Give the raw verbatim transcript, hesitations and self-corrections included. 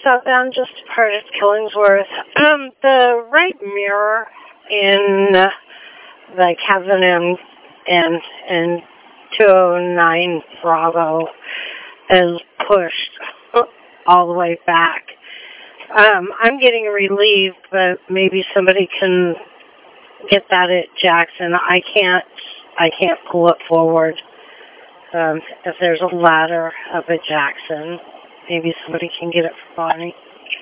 southbound just departed Killingsworth. Um, the right mirror in uh, the Kevin and and and two oh nine Bravo is pushed all the way back. Um, I'm getting relieved, but maybe somebody can get that at Jackson. I can't. I can't pull it forward. Um, if there's a ladder up at Jackson, maybe somebody can get it for Bonnie.